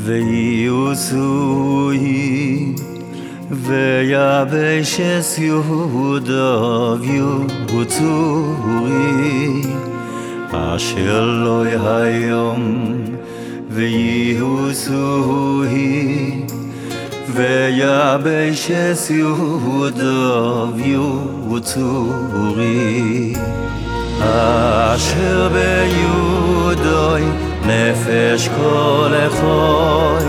ויוסוי ויבשס יהודה ויוצורי אשר לא היום ויוסוי ויבשס יהודה ויוצורי אשר ביהודוי נפש כל אחוי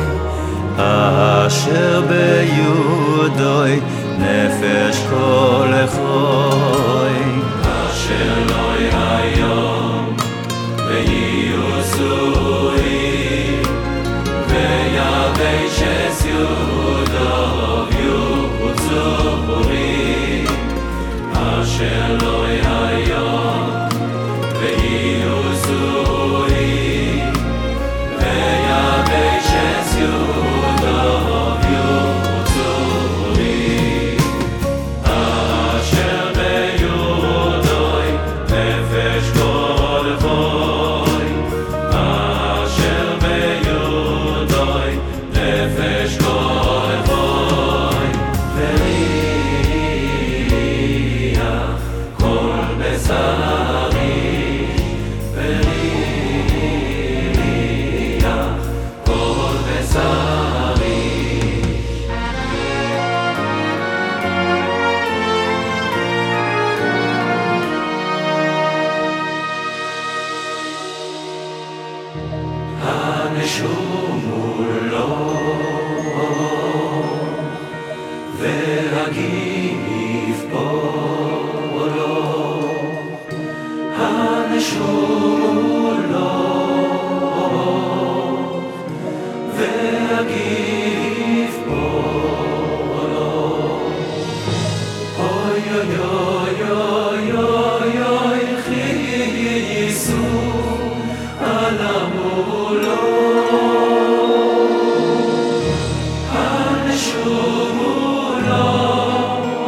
אשר ביהודוי נפש כל אחוי אשר לא היום ויוסוי ויבשס יהודה ויוצורי אשר לא היום ויוסוי ויבשס יהודה ויוצורי אשר ביהודוי נפש כל אחוי אשר ביהודוי נפש כל אחוי וריח כל בשרי הנשום מולו והגיב פולו הנשום מולו והגיב פולו אוי אוי אוי אוי אוי אוי חייסו על המולו הנשום מולו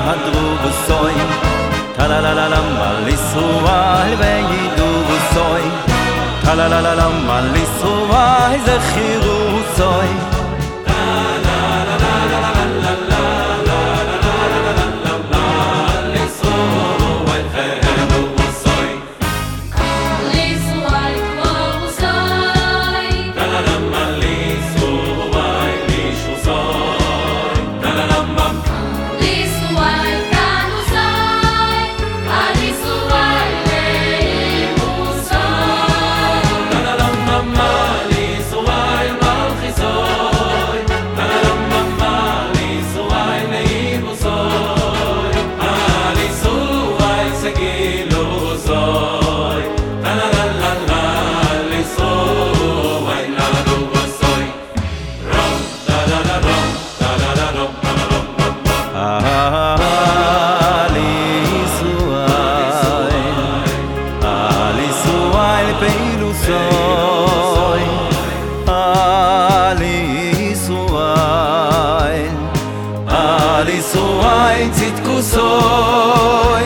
הדרובוסוי טללללם על ישראל וידובוסוי טללללם על ישראל זכירוסוי Alisoi tzitkusoi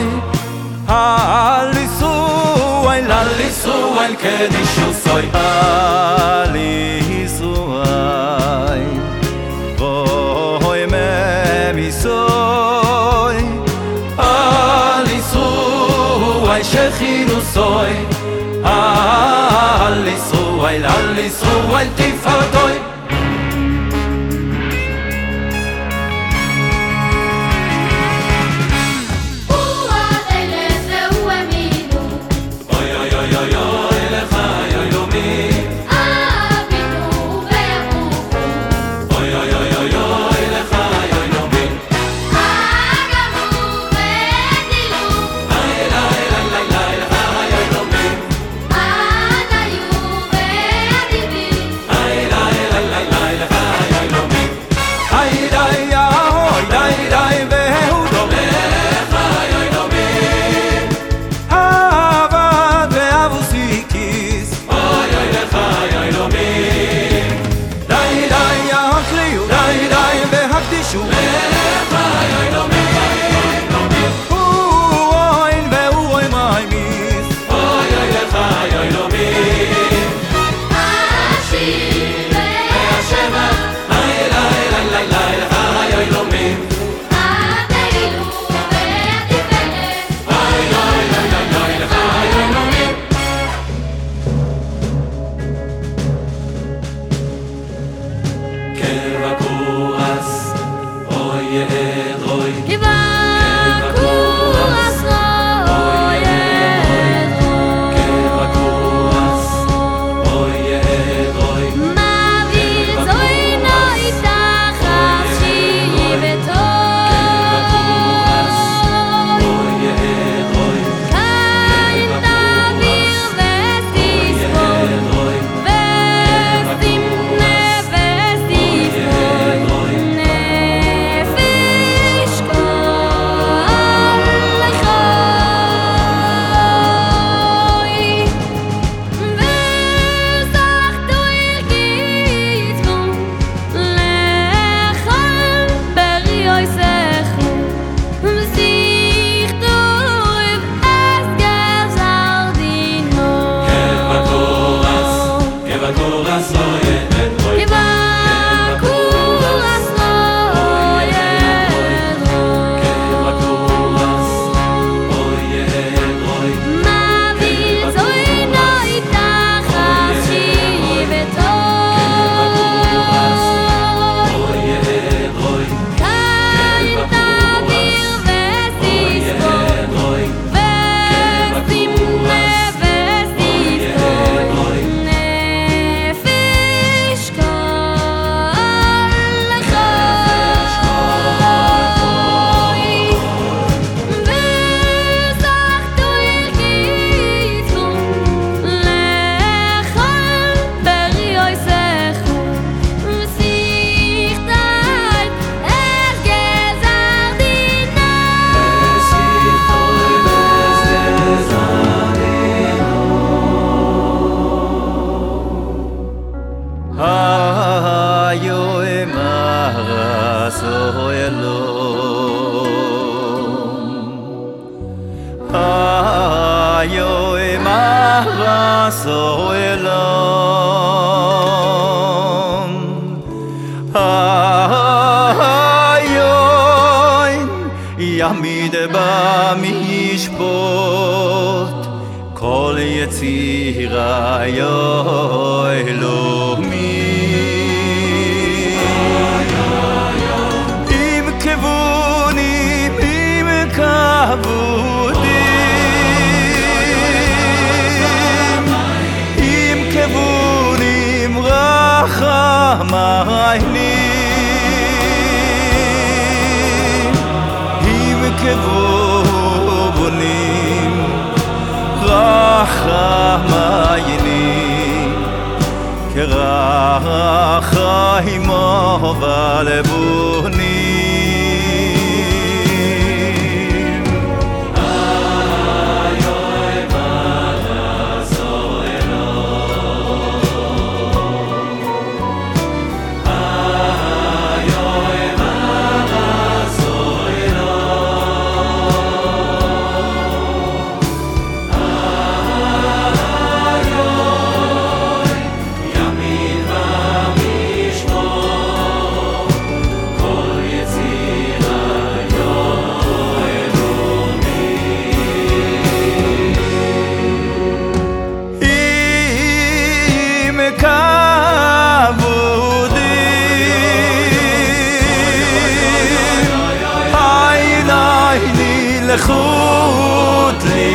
Alisoi Alisoi kedishusoi Alisoi Voi memisoi Alisoi shechirusoi Alisoi Alisoi tifartoi so elam hayoin yamid ba mishpot kol yetzira yoelomi im kevunim im kavudim im kevunim rachamayni im kevunim rachamayni כרחמו ולבונים היוי ותעשו אלוה היוי ותעשו לחוט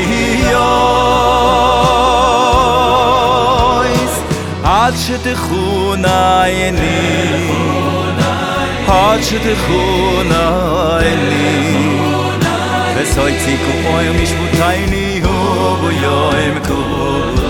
ליויס עד שתכונה עיני עד שתכונה עיני וסוי ציקו אוי משפוטייני ובו יוים כבודויש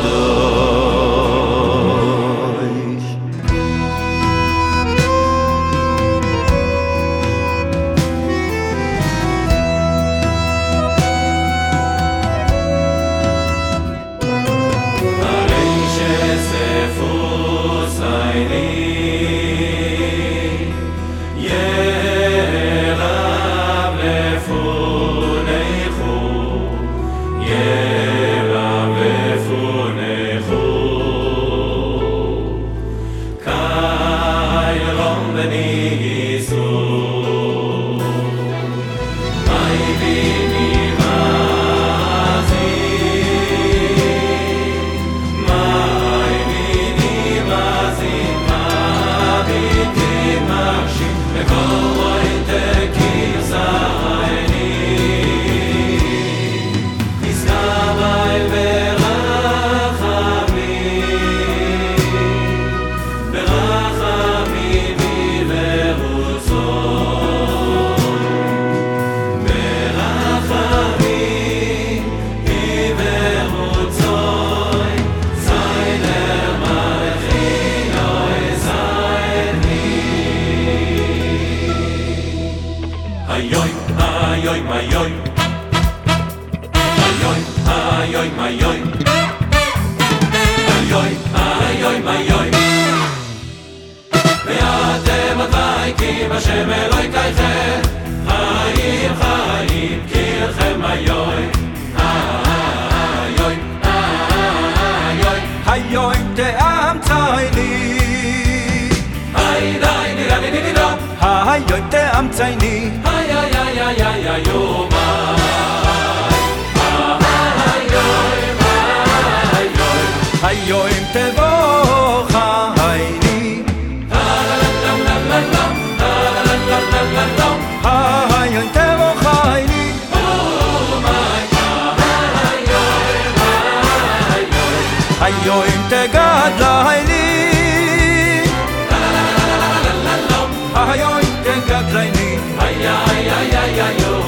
Ayoy, ayoy, mayoy. Ayoy, ayoy, mayoy. Ayoy, ayoy, mayoy. ואתם הדבקים השם אלוהי קייכם חיים חיים כלכם ayoy. Ayoy, ayoy. Ayoy תאמצייני Ayoy, nira. Ayoy תאמצייני Ay, ay, ay, ay, ay, ay, oh, Ayoy תבוא חייני Ayoy תבוא חייני Ayoy תגדלייני Ayoy תגדלייני ay, ay, ay, ay, ay, oh,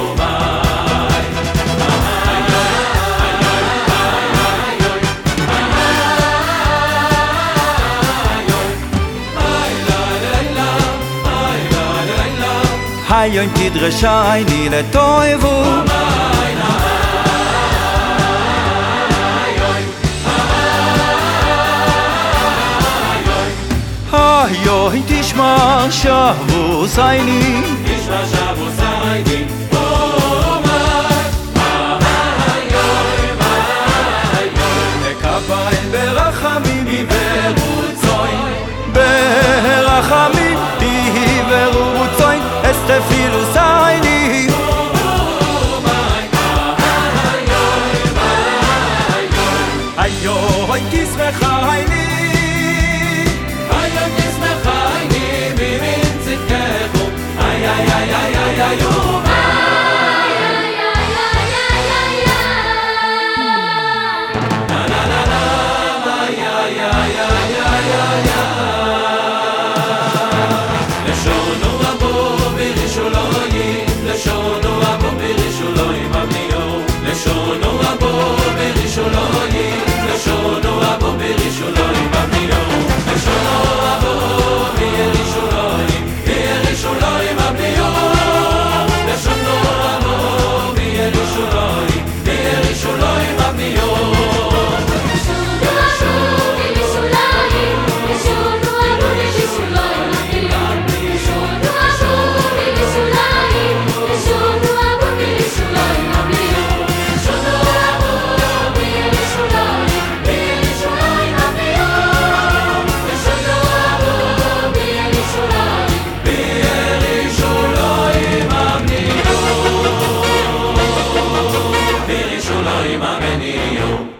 Ayoy תדרשייני לטויבו Ayoy תשמע שבוסייני תשמע שבוסייני נקבל Imameni yo